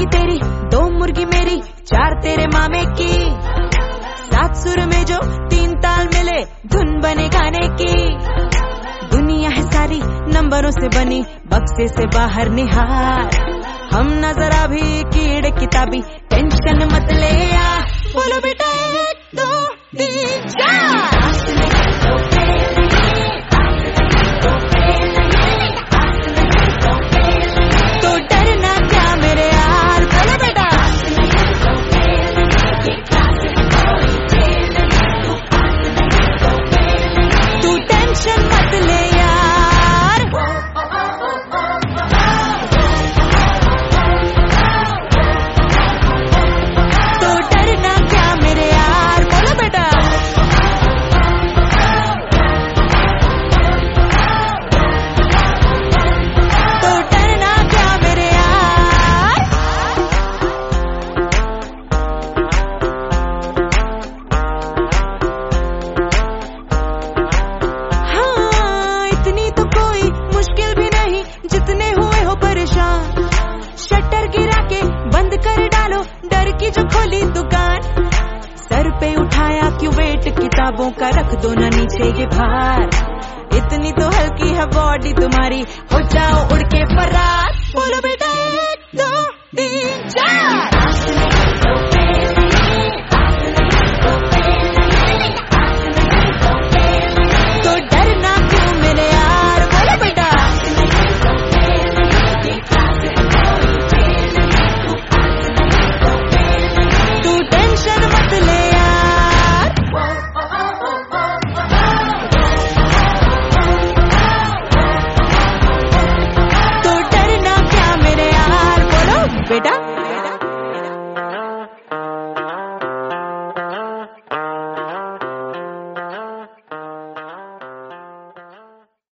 मुर्गी तेरी, 2 मुर्गी मेरी, 4 तेरे मामे की। 7 सुर में जो 3 ताल मिले, धुन बने गाने की। दुनिया है सारी नंबरों से बनी, बक्से से बाहर निहार। हम नजर अभी कीड़े किताबी, टेंशन मत ले यार। बोलो बेटा 1 2 3 4। तो डरना क्या मेरे यार, बोलो बेटा। तू टेंशन मत ले यार। तो डरना क्या मेरे यार, बोलो बेटा। तो डरना क्या मेरे यार। हाँ, इतनी तो कोई मुश्किल भी नहीं, जितने हुए हो परेशान। शटर गिरा के बंद कर डालो, डर की जो खोली दुकान। सर पे उठाया क्यों वेट किताबों का, रख दो ना नीचे ये भार। इतनी तो हल्की है बॉडी तुम्हारी, हो जाओ उड़ के फरार। बोलो बेटा 1 2 3 4।